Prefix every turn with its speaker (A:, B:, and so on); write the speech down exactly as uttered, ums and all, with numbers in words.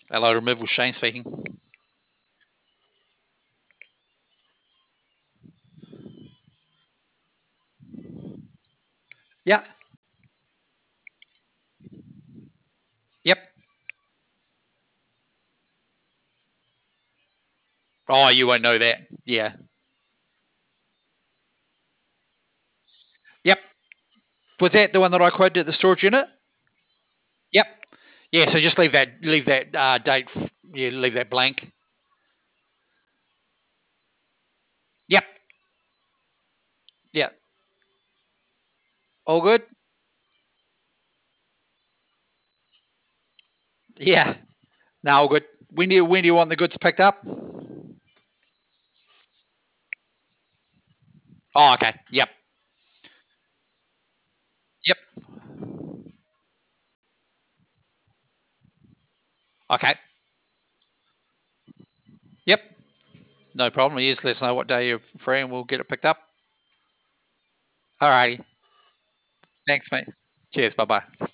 A: Hello, removal. Shane speaking. Yeah. Yep. Oh, you won't know that. Yeah. Yep. Was that the one that I quoted at the storage unit? Yep. Yeah. So just leave that leave that uh, date. Yeah, leave that blank. Yep. Yep. All good. Yeah. No, all good. When do you when do you want the goods picked up? Oh, okay. Yep. Yep. Okay. Yep. No problem. You just let us know what day you're free, and we'll get it picked up. Alrighty. Thanks, mate. Cheers. Bye bye.